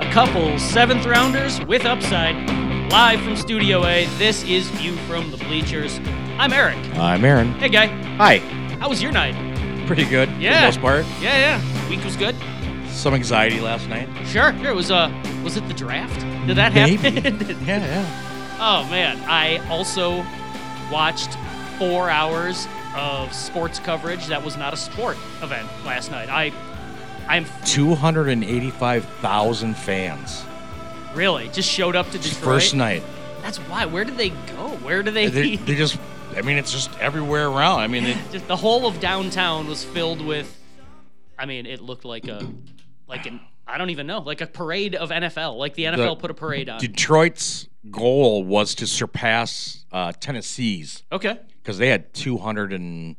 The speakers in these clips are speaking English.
couple seventh rounders with upside. Live from Studio A, this is View from the Bleachers. I'm Eric. I'm Aaron. Hey, guy. Hi. How was your night? Pretty good for Yeah. the most part. Yeah. Week was good. Some anxiety last night. Sure. Was it the draft? Did that happen? Maybe. Yeah. Oh, man. I also watched 4 hours of sports coverage that was not a sport event last night. I'm 285,000 fans. really just showed up to Detroit. First night. That's why. Where did they go? Where do they? They just, it's just everywhere around. Just the whole of downtown was filled with. It looked like I don't even know, like a parade of NFL. Like the NFL put a parade on. Detroit's goal was to surpass Tennessee's. Okay. Because they had 235,000.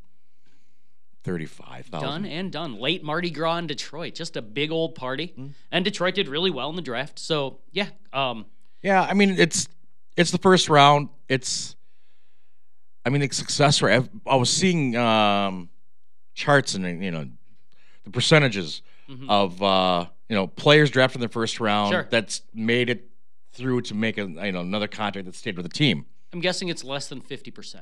Done and done. Late Mardi Gras in Detroit. Just a big old party. Mm-hmm. And Detroit did really well in the draft. So, yeah. It's the first round. It's the success rate. I was seeing charts and, the percentages of, players drafted in the first round that's made it through to make another contract that stayed with the team. I'm guessing it's less than 50%.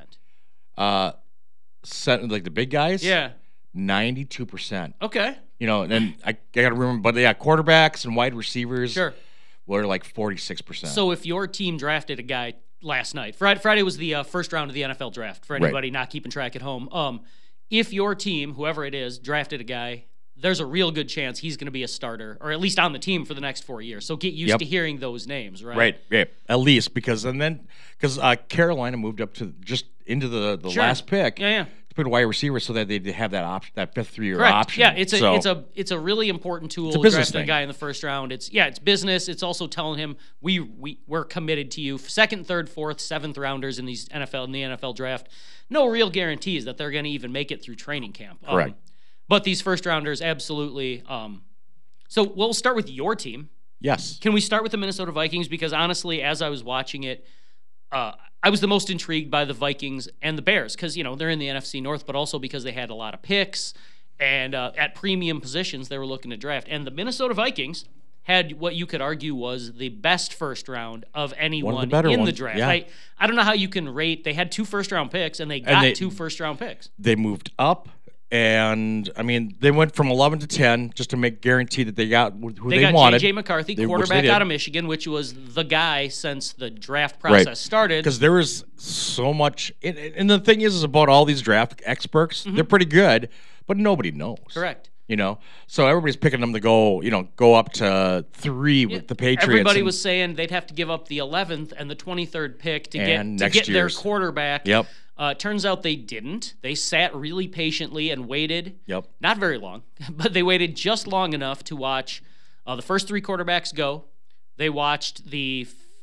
Like the big guys? Yeah. 92%. Okay. And I got to remember, but quarterbacks and wide receivers were like 46%. So if your team drafted a guy last night, Friday was the first round of the NFL draft for anybody not keeping track at home. If your team, whoever it is, drafted a guy, there's a real good chance he's going to be a starter, or at least on the team for the next 4 years. So get used to hearing those names, right? Right, yeah, at least because Carolina moved up to just into the last pick. Yeah. To put a wide receiver so that they have that option, that fifth 3-year Correct. option. Yeah, it's a really important tool. It's a business drafting thing. A guy in the first round. It's business. It's also telling him we're committed to you. Second, third, fourth, seventh rounders in the NFL draft. No real guarantees that they're going to even make it through training camp. Correct. But these first rounders, absolutely. So we'll start with your team. Yes. Can we start with the Minnesota Vikings? Because honestly, as I was watching it, I was the most intrigued by the Vikings and the Bears because, they're in the NFC North, but also because they had a lot of picks and at premium positions they were looking to draft. And the Minnesota Vikings had what you could argue was the best first round of anyone in the draft. Yeah. I don't know how you can rate. They had 2 first-round picks, and they got 2 first-round picks. They moved up. And, they went from 11 to 10 just to make guarantee that they got who they wanted. They got J.J. McCarthy, quarterback out of Michigan, which was the guy since the draft process started. Because there was so much. And the thing is about all these draft experts, they're pretty good, but nobody knows. Correct. So everybody's picking them to go up to 3 with the Patriots. Everybody was saying they'd have to give up the 11th and the 23rd pick to get their quarterback. Yep. Turns out they didn't. They sat really patiently and waited. Yep. Not very long, but they waited just long enough to watch the first 3 quarterbacks go. They watched the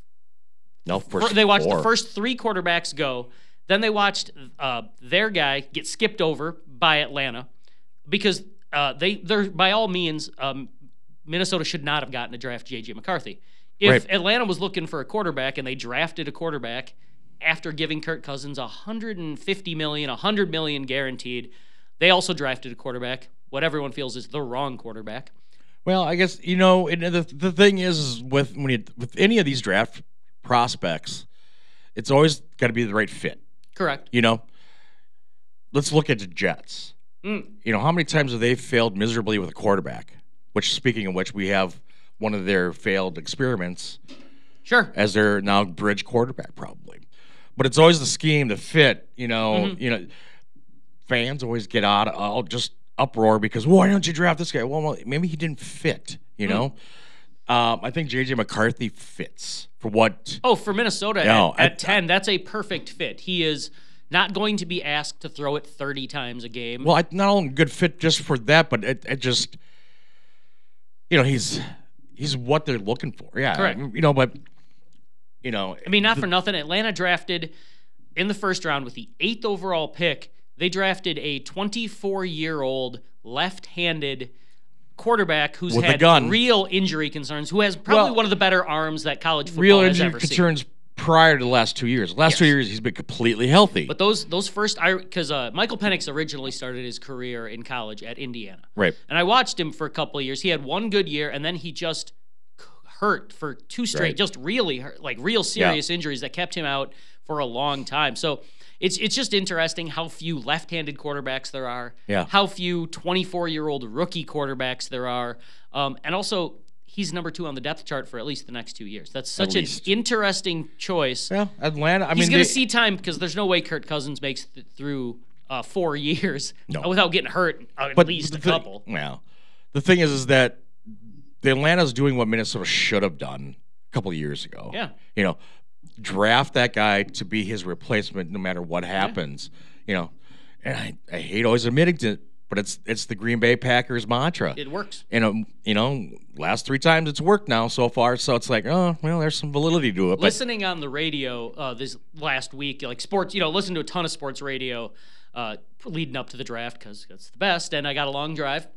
first 3 quarterbacks go. Then they watched their guy get skipped over by Atlanta because they're by all means Minnesota should not have gotten to draft J.J. McCarthy. If Atlanta was looking for a quarterback and they drafted a quarterback after giving Kirk Cousins $150 million, $100 million guaranteed, they also drafted a quarterback, what everyone feels is the wrong quarterback. Well, I guess, and the thing is with any of these draft prospects, it's always got to be the right fit. Correct. Let's look at the Jets. How many times have they failed miserably with a quarterback? Which, speaking of which, we have one of their failed experiments as their now bridge quarterback, probably. But it's always the scheme, the fit. Fans always get all just uproar because why don't you draft this guy? Well, maybe he didn't fit. I think J.J. McCarthy fits for what. Oh, for Minnesota at 10, that's a perfect fit. He is not going to be asked to throw it 30 times a game. Well, not only a good fit just for that, but it just, he's what they're looking for. Yeah, correct. But. Not for nothing. Atlanta drafted in the first round with the 8th overall pick. They drafted a 24-year-old left-handed quarterback who's had real injury concerns, who has probably one of the better arms that college football has ever seen. Real injury concerns prior to the last 2 years. Last 2 years, he's been completely healthy. But those first, because Michael Penix originally started his career in college at Indiana. Right. And I watched him for a couple of years. He had one good year, and then he just hurt for 2 straight, Right. just really hurt, like real serious injuries that kept him out for a long time. So it's just interesting how few left-handed quarterbacks there are, Yeah. how few 24-year-old rookie quarterbacks there are, and also he's number 2 on the depth chart for at least the next 2 years. That's such an least. interesting choice. Yeah, Atlanta. I He's mean, going to see time because there's no way Kirk Cousins makes through 4 years No. without getting hurt at but least the a thing- couple. Well, the thing is that the Atlanta's doing what Minnesota should have done a couple of years ago. Yeah. You know, draft that guy to be his replacement no matter what happens. You know, and I hate always admitting to it, but it's the Green Bay Packers mantra. It works. And you know, last 3 times it's worked now so far, so it's like, oh well, there's some validity to it. But Listening on the radio this last week, like sports, listen to a ton of sports radio leading up to the draft because it's the best, and I got a long drive.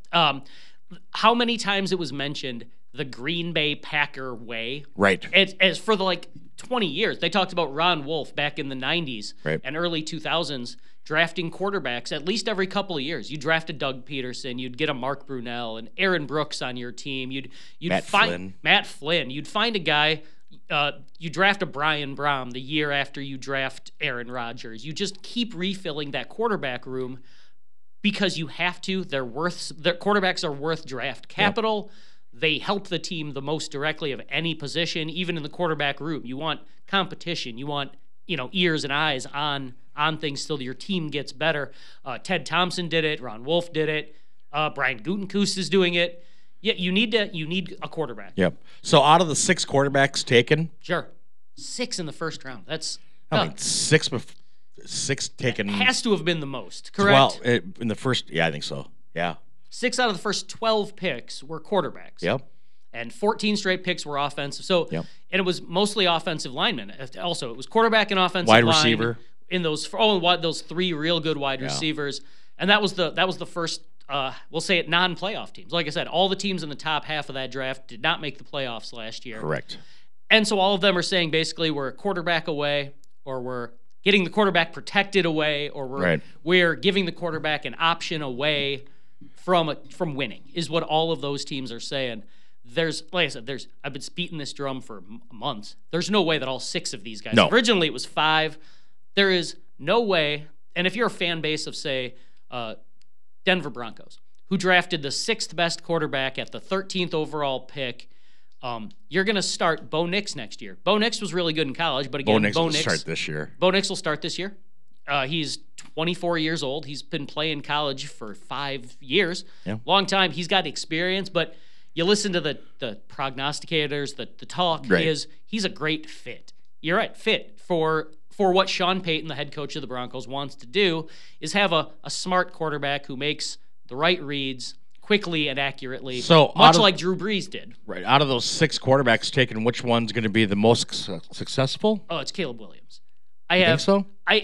How many times it was mentioned the Green Bay Packer way? right, As for the 20 years, they talked about Ron Wolf back in the 90s Right. and early 2000s drafting quarterbacks at least every couple of years. You drafted Doug Peterson, you'd get a Mark Brunell and Aaron Brooks on your team. You'd Matt find Flynn. Matt Flynn. You'd find a guy. You draft a Brian Brown the year after you draft Aaron Rodgers. You just keep refilling that quarterback room because you have to. Their quarterbacks are worth draft capital. They help the team the most directly of any position, even in the quarterback room. You want competition. You want ears and eyes on things till your team gets better. Ted Thompson did it. Ron Wolf did it. Brian Gutekunst is doing it. Yeah, you need a quarterback. Yep. So out of the 6 quarterbacks taken, Sure, 6 in the first round. That's I mean 6 taken. has to have been the most. Correct. 12 in the first. Yeah, I think so. Yeah. 6 out of the first 12 picks were quarterbacks. Yep. And 14 straight picks were offensive. So, Yep. and it was mostly offensive linemen. Also, it was quarterback and offensive Wide line receiver. in those 3 real good wide receivers. And that was the first. We'll say it non-playoff teams. Like I said, all the teams in the top half of that draft did not make the playoffs last year. Correct. And so all of them are saying basically we're a quarterback away, or we're getting the quarterback protected away, or we're giving the quarterback an option away from winning, is what all of those teams are saying. Like I said, I've been beating this drum for months. There's no way that all 6 of these guys. No. Originally it was 5. There is no way. And if you're a fan base of say Denver Broncos, who drafted the 6th best quarterback at the 13th overall pick, you're going to start Bo Nix next year. Bo Nix was really good in college, but again, Bo Nix will start this year. Bo Nix will start this year. He's 24 years old. He's been playing college for 5 years. Yeah. Long time. He's got experience, but you listen to the prognosticators, the talk Right. is he's a great fit. You're right, fit for what Sean Payton, the head coach of the Broncos, wants to do is have a smart quarterback who makes the right reads quickly and accurately, So much like Drew Brees did. Right. Out of those 6 quarterbacks taken, which one's going to be the most successful? Oh, it's Caleb Williams. Think so?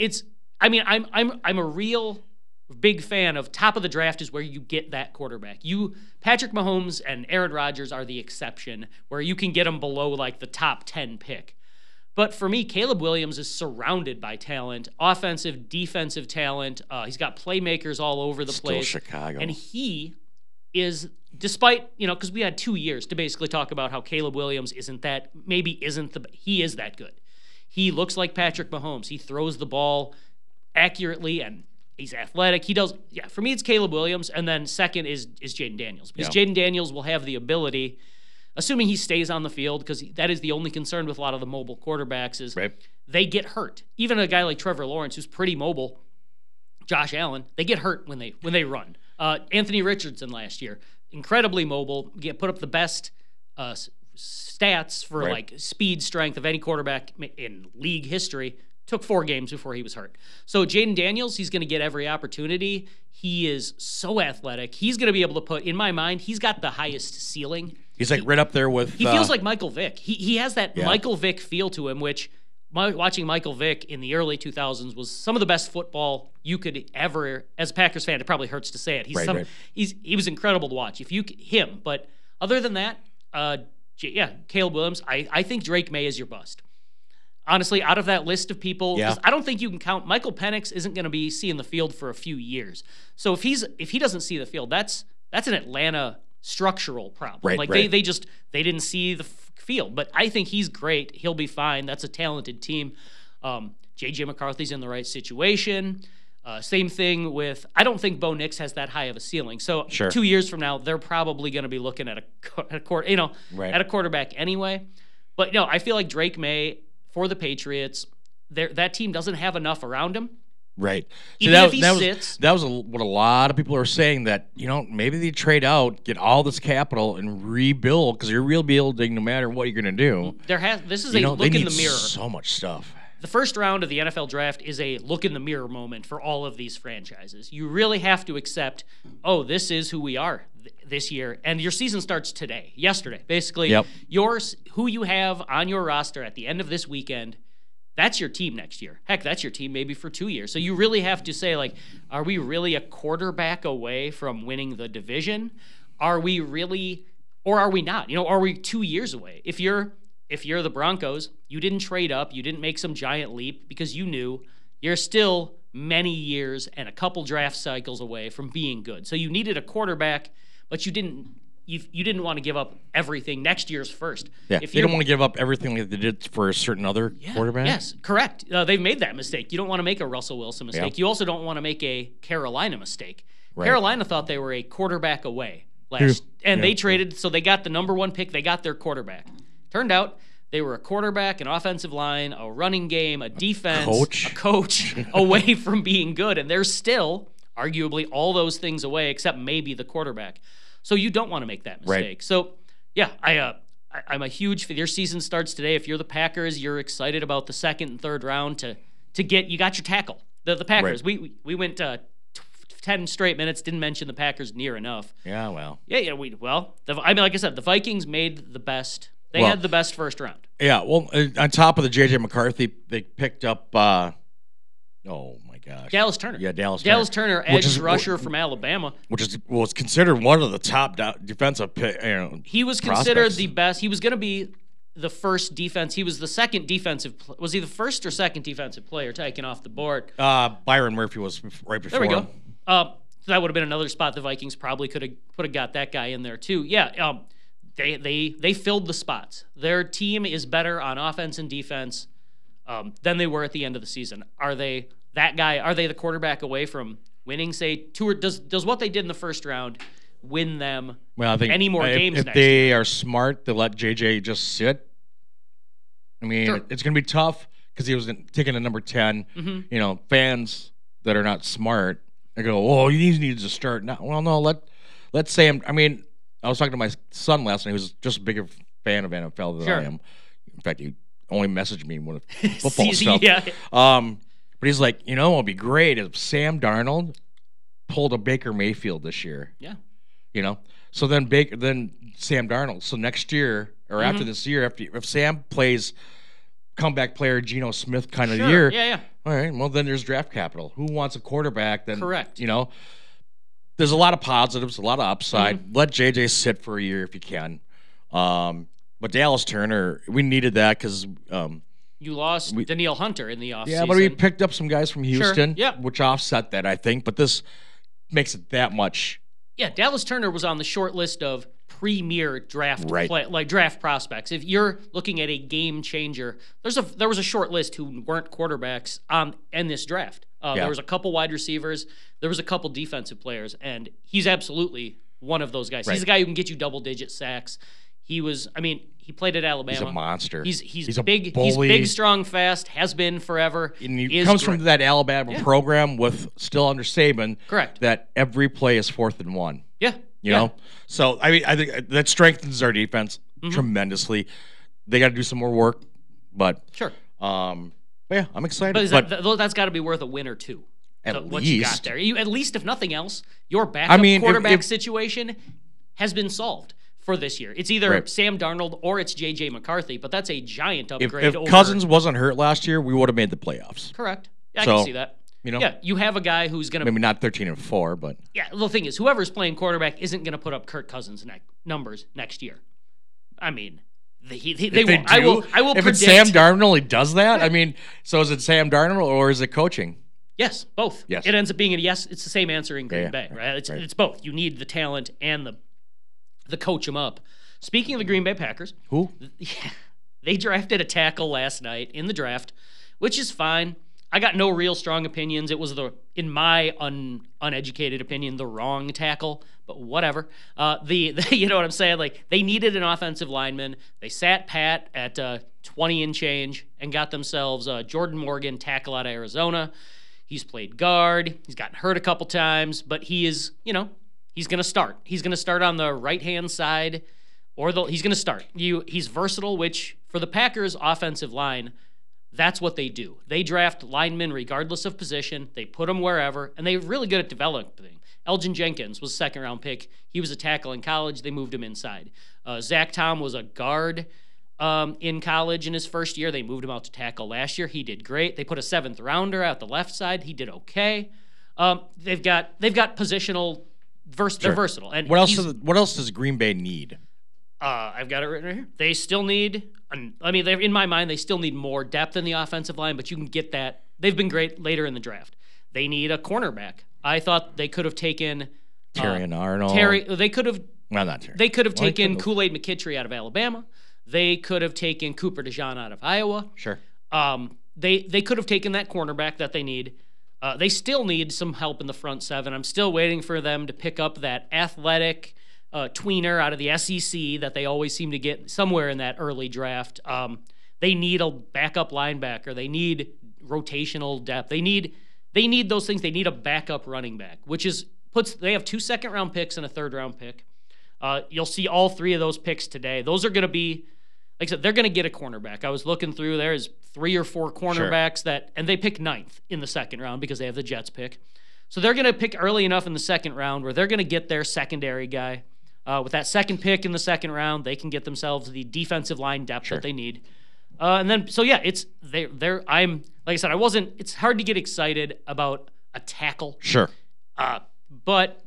I'm a real big fan of top of the draft is where you get that quarterback. Patrick Mahomes and Aaron Rodgers are the exception where you can get them below like the top 10 pick. But for me, Caleb Williams is surrounded by talent, offensive, defensive talent. He's got playmakers all over the place. Chicago. And he is, despite, because we had 2 years to basically talk about how Caleb Williams he is that good. He looks like Patrick Mahomes. He throws the ball accurately and he's athletic. For me, it's Caleb Williams. And then second is Jaden Daniels. Because Jaden Daniels will have the ability, assuming he stays on the field, because that is the only concern with a lot of the mobile quarterbacks is they get hurt. Even a guy like Trevor Lawrence, who's pretty mobile, Josh Allen, they get hurt when they run. Anthony Richardson last year, incredibly mobile, put up the best stats for like speed, strength of any quarterback in league history. Took 4 games before he was hurt. So Jaden Daniels, he's going to get every opportunity. He is so athletic. He's going to be able to put, in my mind, he's got the highest ceiling. He's like right up there with. He feels like Michael Vick. He has that Michael Vick feel to him, which watching Michael Vick in the early 2000s was some of the best football you could ever, as a Packers fan, it probably hurts to say it. He was incredible to watch. But other than that, Caleb Williams, I think Drake May is your bust. Honestly, out of that list of people, 'cause I don't think you can count. Michael Penix isn't going to be seeing the field for a few years. So if he doesn't see the field, that's an Atlanta structural problem. They didn't see the field. But I think he's great. He'll be fine. That's a talented team. J.J. McCarthy's in the right situation. Same thing with, I don't think Bo Nix has that high of a ceiling. So Sure. 2 years from now, they're probably going to be looking at a quarterback anyway. But no, I feel like Drake May for the Patriots, that team doesn't have enough around him. Right. Even if he sits. That was what a lot of people are saying, that, maybe they trade out, get all this capital, and rebuild, because you're rebuilding no matter what you're going to do. This is a look they in need the mirror. so much stuff. The first round of the NFL draft is a look in the mirror moment for all of these franchises. You really have to accept, this is who we are this year. And your season starts yesterday. Basically, Yep. Who you have on your roster at the end of this weekend, that's your team next year. Heck, that's your team maybe for 2 years. So you really have to say, are we really a quarterback away from winning the division? Are we really, or are we not? Are we 2 years away? If you're the Broncos, you didn't trade up, you didn't make some giant leap because you knew you're still many years and a couple draft cycles away from being good. So you needed a quarterback, but you didn't want to give up everything next year's first. Yeah, they don't want to give up everything like they did for a certain other quarterback. Yes, correct. They've made that mistake. You don't want to make a Russell Wilson mistake. Yeah. You also don't want to make a Carolina mistake. Right. Carolina thought they were a quarterback away they traded, so they got the number one pick. They got their quarterback. Turned out they were a quarterback, an offensive line, a running game, a defense, a coach away from being good, and they're still arguably all those things away, except maybe the quarterback. So you don't want to make that mistake. Right. So yeah, I'm a huge. Your season starts today. If you're the Packers, you're excited about the second and third round to get. You got your tackle. The Packers. Right. We went 10 straight minutes. Didn't mention the Packers near enough. Yeah. Well. Yeah. Like I said, the Vikings made the best. They had the best first round. Yeah. Well, on top of the J.J. McCarthy, they picked up. Oh my gosh. Dallas Turner. Yeah, Dallas Turner, edge rusher from Alabama. Which was considered one of the top defensive he was considered the best. He was going to be the first defense. He was the second defensive. Was he the first or second defensive player taken off the board? Byron Murphy was right before. There we go. Him. That would have been another spot the Vikings probably could have got that guy in there too. Yeah. They filled the spots. Their team is better on offense and defense than they were at the end of the season. Are they that guy? Are they the quarterback away from winning? Say two. Does what they did in the first round win them? Well, I think any more games. If next they year? are smart, they let JJ just sit. I mean, Sure. It's going to be tough because he was taking a number 10. Mm-hmm. Fans that are not smart, they go, "Oh, he needs to start now." Well, no, let's say him. I mean, I was talking to my son last night. He was just a bigger fan of NFL than Sure. I am. In fact, he only messaged me with football Easy, stuff. yeah. But he's like, it'd be great if Sam Darnold pulled a Baker Mayfield this year. Yeah. So then Sam Darnold. So next year or after this year, if Sam plays comeback player Geno Smith kind of year, Yeah. all right. Well, then there's draft capital. Who wants a quarterback? Then Correct. There's a lot of positives, a lot of upside. Let JJ sit for a year if you can. But Dallas Turner, we needed that because. You lost Danielle Hunter in the offseason. Yeah, but we picked up some guys from Houston, Sure. Yeah. which offset that, I think. But this makes it that much. Yeah, Dallas Turner was on the short list of premier draft Right. draft prospects. If you're looking at a game changer, there was a short list who weren't quarterbacks in this draft. There was a couple wide receivers, there was a couple defensive players, and he's absolutely one of those guys. Right. He's a guy who can get you double-digit sacks. He played at Alabama. He's a monster. He's a big. bully. He's big, strong, fast. Has been forever. And he comes from that Alabama program with still under Saban. Correct. That every play is 4th and 1. Yeah. You know? So, I think that strengthens our defense tremendously. They got to do some more work, but. Sure. But yeah, I'm excited. But that's got to be worth a win or two. What you got there. At least, if nothing else, your backup quarterback situation has been solved for this year. It's either Sam Darnold or it's J.J. McCarthy, but that's a giant upgrade. If Cousins wasn't hurt last year, we would have made the playoffs. Correct. Yeah, I can see that. Yeah, you have a guy who's going to... Maybe not 13-4, but... Yeah, the thing is, whoever's playing quarterback isn't going to put up Kirk Cousins' numbers next year. I mean... They won't. I will if predict. It's Sam Darnold, he does that? I mean, so is it Sam Darnold or is it coaching? Yes, both. Yes. It ends up being a yes. It's the same answer in Green Bay, right? It's both. You need the talent and the coach them up. Speaking of the Green Bay Packers, Who? yeah, they drafted a tackle last night in the draft, which is fine. I got no real strong opinions. It was in my uneducated opinion, the wrong tackle, but whatever. You know what I'm saying? Like, they needed an offensive lineman. They sat pat at 20 and change and got themselves Jordan Morgan, tackle out of Arizona. He's played guard. He's gotten hurt a couple times, but he is, he's going to start. He's going to start on the right-hand side, he's going to start. He's versatile, which for the Packers offensive line, that's what they do. They draft linemen regardless of position. They put them wherever, and they're really good at developing. Elgin Jenkins was a second-round pick. He was a tackle in college. They moved him inside. Zach Tom was a guard in college in his first year. They moved him out to tackle last year. He did great. They put a seventh-rounder out the left side. He did okay. They've got positional. They're versatile. And what else does Green Bay need? I've got it written right here. They still need. In my mind, they still need more depth in the offensive line, but you can get that. They've been great later in the draft. They need a cornerback. I thought they could have taken Terry and Arnold. They could have. Well, not Terry. They could have taken Kool-Aid McKittrick out of Alabama. They could have taken Cooper DeJean out of Iowa. Sure. They could have taken that cornerback that they need. They still need some help in the front seven. I'm still waiting for them to pick up that athletic tweener out of the SEC that they always seem to get somewhere in that early draft. They need a backup linebacker. They need rotational depth. They need those things. They need a backup running back, they have 2 second-round picks and a third-round pick. You'll see all 3 of those picks today. Those are going to be, like I said, they're going to get a cornerback. I was looking through, there's 3 or 4 cornerbacks and they pick 9th in the second round because they have the Jets pick. So they're going to pick early enough in the second round where they're going to get their secondary guy. With that second pick in the second round, they can get themselves the defensive line depth that they need. It's hard to get excited about a tackle. Sure. But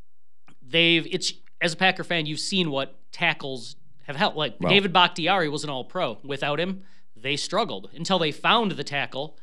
as a Packer fan, you've seen what tackles have helped. David Bakhtiari was an all-pro. Without him, they struggled until they found the tackle.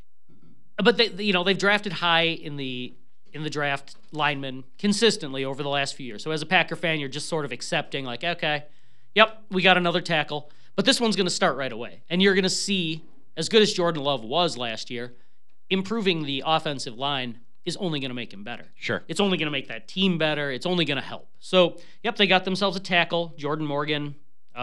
But they've drafted high in the draft linemen consistently over the last few years. So as a Packer fan, you're just sort of accepting, like, okay, yep, we got another tackle. But this one's going to start right away. And you're going to see, as good as Jordan Love was last year, improving the offensive line is only going to make him better. Sure. It's only going to make that team better. It's only going to help. So, yep, they got themselves a tackle, Jordan Morgan.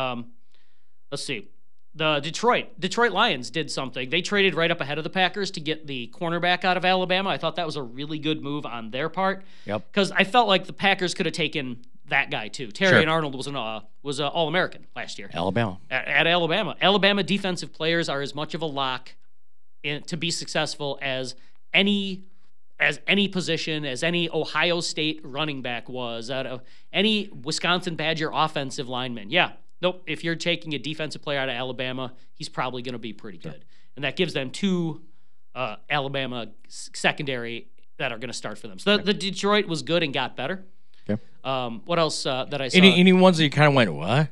Let's see. The Detroit Lions did something. They traded right up ahead of the Packers to get the cornerback out of Alabama. I thought that was a really good move on their part. Yep. Because I felt like the Packers could have taken that guy too. Terry and Arnold was an All-American last year. Alabama. At Alabama. Alabama defensive players are as much of a lock to be successful as any position, as any Ohio State running back was, out of any Wisconsin Badger offensive lineman. Yeah. Nope. If you're taking a defensive player out of Alabama, he's probably going to be pretty good. And that gives them 2 Alabama secondary that are going to start for them. So the Detroit was good and got better. Okay. What else that I saw? Any ones that you kind of went, what?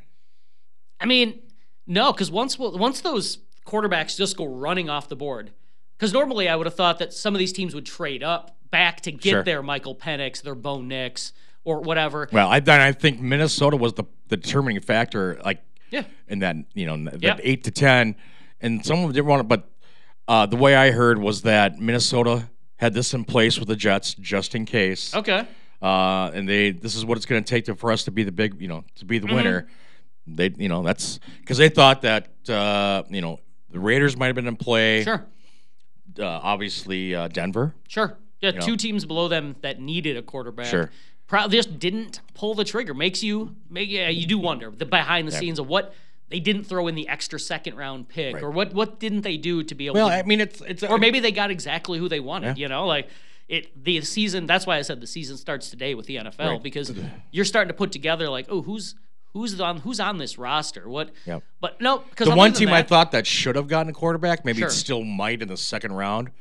I mean, no, because once those quarterbacks just go running off the board, because normally I would have thought that some of these teams would trade up back to get their Michael Penix, their Bo Nix, or whatever. Well, I think Minnesota was the determining factor, in that, that 8 to 10, and some of them didn't want it, but the way I heard was that Minnesota had this in place with the Jets just in case. Okay. And this is what it's going to take for us to be the big, to be the winner. They, that's because they thought that, the Raiders might have been in play. Sure. Obviously, Denver. Sure. Yeah, 2 teams below them that needed a quarterback. Sure. Probably just didn't pull the trigger. You do wonder the behind the scenes of what they didn't throw in the extra second round pick, or what didn't they do to be able. Well, to, I mean, it's or maybe they got exactly who they wanted. The season. That's why I said the season starts today with the NFL because you're starting to put together who's on this roster. What? Yep. But no, because the one team I thought that should have gotten a quarterback, maybe it still might in the second round.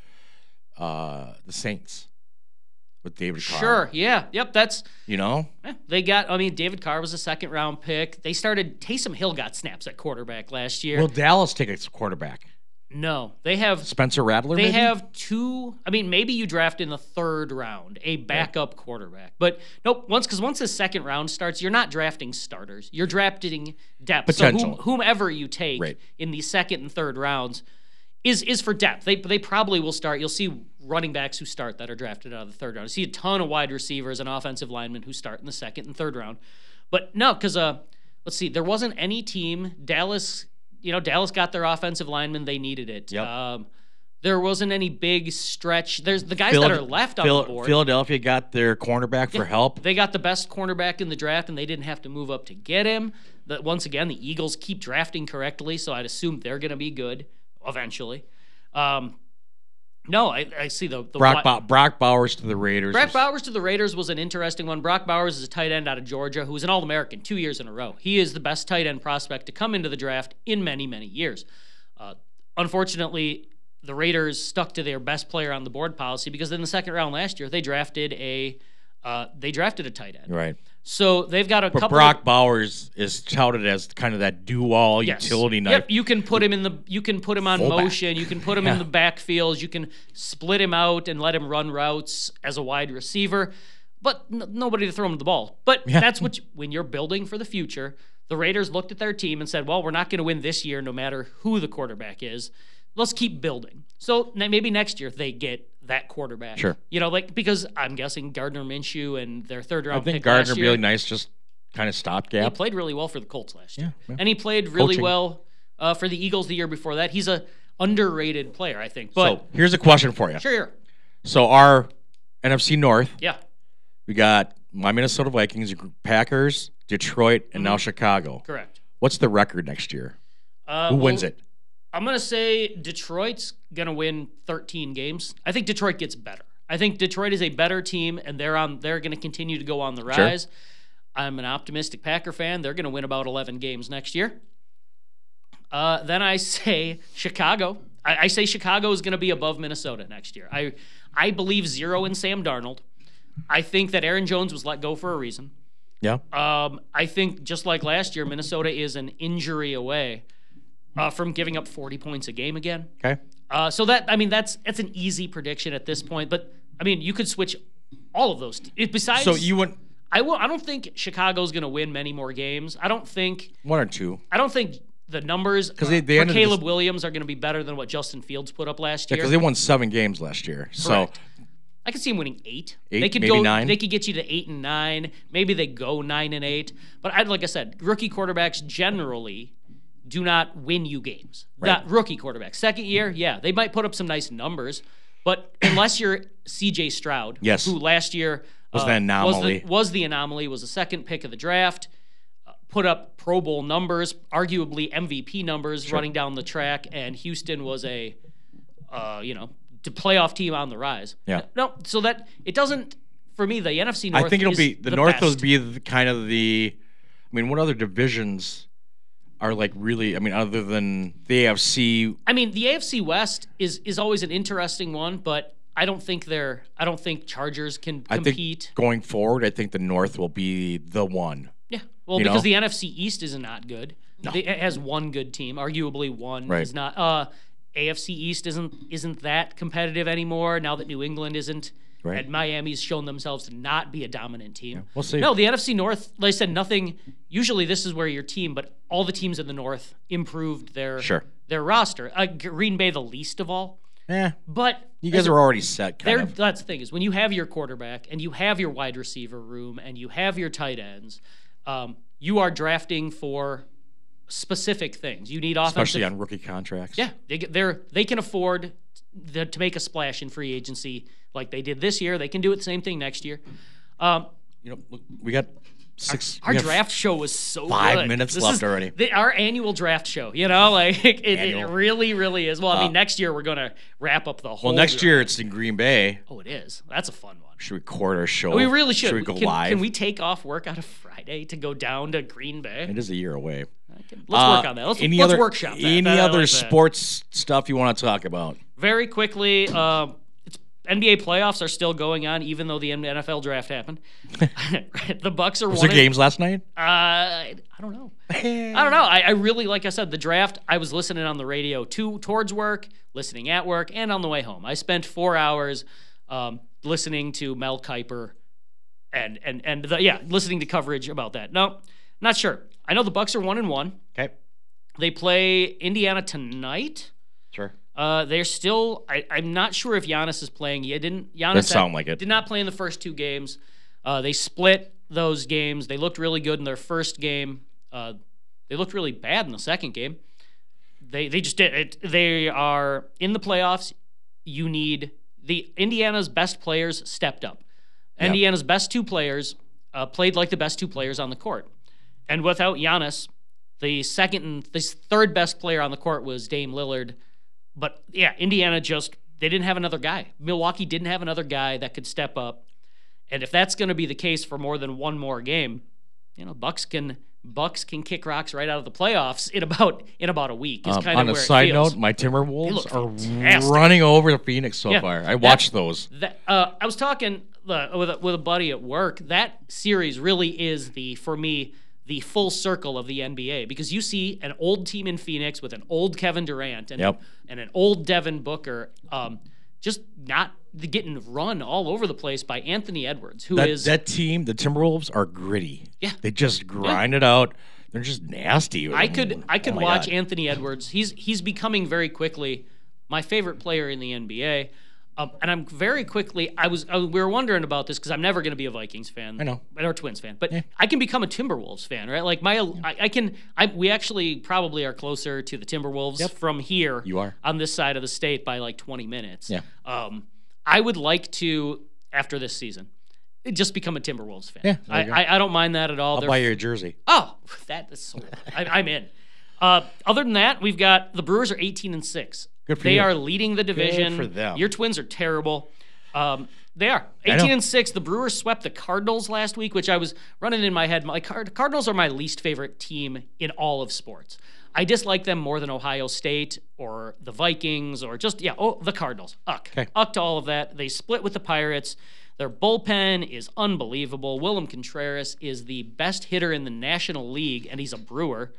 The Saints. With David Carr. Sure, yeah. Yep, that's... They got... David Carr was a second-round pick. Taysom Hill got snaps at quarterback last year. Will Dallas take a quarterback? No, they have Spencer Rattler. They maybe? have two. I mean, maybe you draft in the third round a backup quarterback, but nope. Once the second round starts, you're not drafting starters. You're drafting depth. Potential. So whomever you take Right. in the second and third rounds is for depth. They probably will start. You'll see running backs who start that are drafted out of the third round. You see a ton of wide receivers and offensive linemen who start in the second and third round. But no, because let's see, there wasn't any team. Dallas got their offensive linemen. They needed it. Yep. There wasn't any big stretch. There's the guys that are left on the board. Philadelphia got their cornerback for help. They got the best cornerback in the draft, and they didn't have to move up to get him. Once again, the Eagles keep drafting correctly, so I'd assume they're going to be good eventually. No, I see the Brock Bowers to the Raiders. Brock Bowers to the Raiders was an interesting one. Brock Bowers is a tight end out of Georgia who was an All-American 2 years in a row. He is the best tight end prospect to come into the draft in many, many years. Unfortunately, the Raiders stuck to their best player on the board policy because in the second round last year they drafted a tight end. Right. So they've got a But couple. Brock Bowers is touted as kind of that do-all utility knife. Yep, you can put him on Fullback. motion. You can put him in the backfields. You can split him out and let him run routes as a wide receiver. But nobody to throw him the ball. But that's when you're building for the future. The Raiders looked at their team and said, "Well, we're not going to win this year, no matter who the quarterback is. Let's keep building." So maybe next year they get that quarterback. Sure. Because I'm guessing Gardner Minshew and their third round I think pick Gardner last year, really nice, just kind of he stopgap. played really well for the Colts last year. Yeah. And he played really Coaching. well for the Eagles the year before that. He's a underrated player, I think. But So here's a question for you. sure. So our NFC North, Yeah. we got my Minnesota Vikings, Packers, Detroit, and now Chicago. Correct. What's the record next year? Who wins it? I'm going to say Detroit's going to win 13 games. I think Detroit gets better. I think Detroit is a better team, and they're going to continue to go on the rise. I'm an optimistic Packer fan. They're going to win about 11 games next year. Then I say Chicago. I say Chicago is going to be above Minnesota next year. I believe 0 in Sam Darnold. I think that Aaron Jones was let go for a reason. Yeah. I think just like last year, Minnesota is an injury away from giving up 40 points a game again. Okay. So that's an easy prediction at this point. But I mean, you could switch all of those. Besides, So you went I don't think Chicago's going to win many more games. I don't think one or two. the numbers 'Cause they for ended Caleb this- Williams are going to be better than what Justin Fields put up last Yeah, year. because they won 7 games last year. So Correct. I could see him winning 8. Eight, They could maybe go 9. They could get you to 8 and 9. Maybe they go 9 and 8. But like I said, rookie quarterbacks generally do not win you games. Right. Not rookie quarterbacks. Second year, yeah, they might put up some nice numbers, but unless you're C.J. Stroud, Yes. who last year Was the anomaly. was the anomaly, was the second pick of the draft, put up Pro Bowl numbers, arguably MVP numbers running down the track, and Houston was a playoff team on the rise. Yeah. No, so that it doesn't for me. The NFC North. I think it'll is be the North best. will be kind of the. I mean, what other divisions are like really? I mean, other than the AFC. I mean, the AFC West is always an interesting one, but I don't think Chargers can I compete. think going forward, I think the North will be the one. Yeah, well, You because know? the NFC East is not good. No. It has one good team, arguably one Right. is not. AFC East isn't that competitive anymore now that New England isn't. Right. And Miami's shown themselves to not be a dominant team. We'll see. No, the NFC North, like I said, nothing. Usually, this is where your team, but all the teams in the North improved their Sure. roster. Green Bay, the least of all, Yeah, but you guys are already set. Kind of. that's the thing is when you have your quarterback and you have your wide receiver room and you have your tight ends, you are drafting for specific things. You need offensive, Especially on rookie contracts. yeah, they can afford to make a splash in free agency like they did this year. They can do it the same thing next year. Look, we got 6. Our we have draft show was so 5 good. minutes This left is already. Our annual draft show, it Annual. really, really is. Well, I mean, next year we're going to wrap up the whole. Well, next draft. year it's in Green Bay. Oh, it is. That's a fun one. Should we record our show? We really should. Should we go can, live? Can we take off work on a Friday to go down to Green Bay? It is a year away. Let's work on that. Let's workshop that. Any I other like that. sports stuff you want to talk about? Very quickly, NBA playoffs are still going on, even though the NFL draft happened. The Bucks are Was one. there games last night? I don't know. I don't know. I really, like I said, the draft, I was listening on the radio towards work, listening at work, and on the way home. I spent 4 hours listening to Mel Kiper and listening to coverage about that. No, not sure. I know the Bucks are 1-1. Okay. They play Indiana tonight. Sure. They're still. I'm not sure if Giannis is playing. Giannis sound like it. Did not play in the first 2 games. They split those games. They looked really good in their first game. They looked really bad in the second game. They just did it. They are in the playoffs. You need Indiana's best players stepped up. Yep. Indiana's best 2 players played like the best 2 players on the court. And without Giannis, the second and the third best player on the court was Dame Lillard. But yeah, Indiana they didn't have another guy. Milwaukee didn't have another guy that could step up. And if that's going to be the case for more than one more game, Bucks can kick rocks right out of the playoffs in about a week. Is kind on of a where side it feels. note, my Timberwolves are fantastic. running over the Phoenix so far. I watched those. I was talking with a buddy at work. That series really is for me the full circle of the NBA, because you see an old team in Phoenix with an old Kevin Durant and an old Devin Booker, just not getting run all over the place by Anthony Edwards, that team. The Timberwolves are gritty. Yeah, they just grind it out. They're just nasty. I could watch God. Anthony Edwards. He's becoming very quickly my favorite player in the NBA. And I'm very quickly. We were wondering about this because I'm never going to be a Vikings fan. I know, or Twins fan, but I can become a Timberwolves fan, right? Like we actually probably are closer to the Timberwolves from here. You are on this side of the state by like 20 minutes. Yeah. I would like to, after this season, just become a Timberwolves fan. Yeah, I don't mind that at all. I'll buy you a jersey. Oh, that is so. I'm in. Other than that, we've got the Brewers are 18-6. Good for they you. are leading the division. Good for them. Your Twins are terrible. They are 18-6. The Brewers swept the Cardinals last week, which I was running in my head. My Cardinals are my least favorite team in all of sports. I dislike them more than Ohio State or the Vikings or the Cardinals. Uck to all of that. They split with the Pirates. Their bullpen is unbelievable. Willem Contreras is the best hitter in the National League, and he's a Brewer.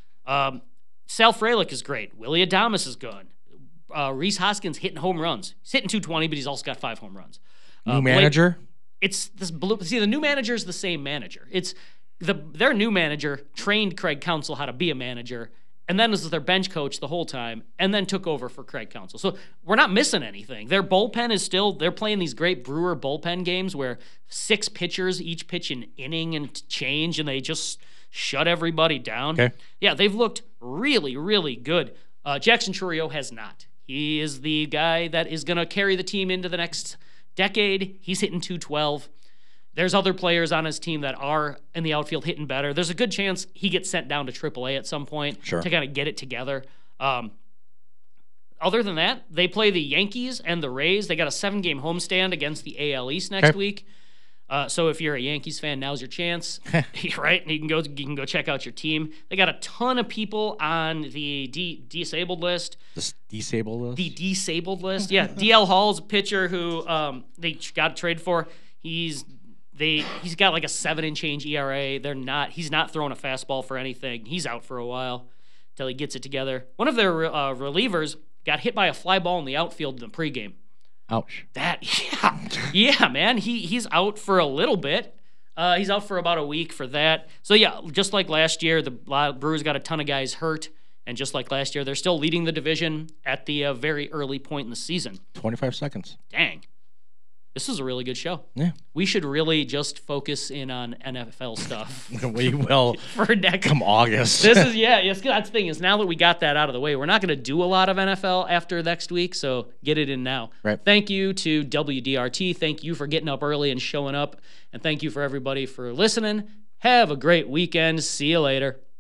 Sal Frelick is great. Willie Adames is good. Rhys Hoskins hitting home runs. He's hitting 220, but he's also got 5 home runs. New manager? The new manager is the same manager. Their new manager trained Craig Counsell how to be a manager, and then was their bench coach the whole time, and then took over for Craig Counsell. So we're not missing anything. Their bullpen is they're playing these great Brewer bullpen games where 6 pitchers each pitch an inning and change, and they just shut everybody down. Okay. Yeah, they've looked really, really good. Jackson Chourio has not. He is the guy that is going to carry the team into the next decade. He's hitting 212. There's other players on his team that are in the outfield hitting better. There's a good chance he gets sent down to AAA at some point to kind of get it together. Other than that, they play the Yankees and the Rays. They got a 7-game homestand against the AL East next week. So if you're a Yankees fan, now's your chance, right? And you can go check out your team. They got a ton of people on the disabled list. The disabled list? The disabled list, yeah. DL Hall's a pitcher who they got traded for. He's got like a 7 and change ERA. He's not throwing a fastball for anything. He's out for a while until he gets it together. One of their relievers got hit by a fly ball in the outfield in the pregame. Ouch. Yeah, man. He's out for a little bit. He's out for about a week for that. So yeah, just like last year, the Brewers got a ton of guys hurt, and just like last year, they're still leading the division at the very early point in the season. 25 seconds. Dang. This is a really good show. Yeah. We should really just focus in on NFL stuff. We will for next come August. This is that's the thing is now that we got that out of the way, we're not going to do a lot of NFL after next week, so get it in now. Right. Thank you to WDRT. Thank you for getting up early and showing up, and thank you for everybody for listening. Have a great weekend. See you later.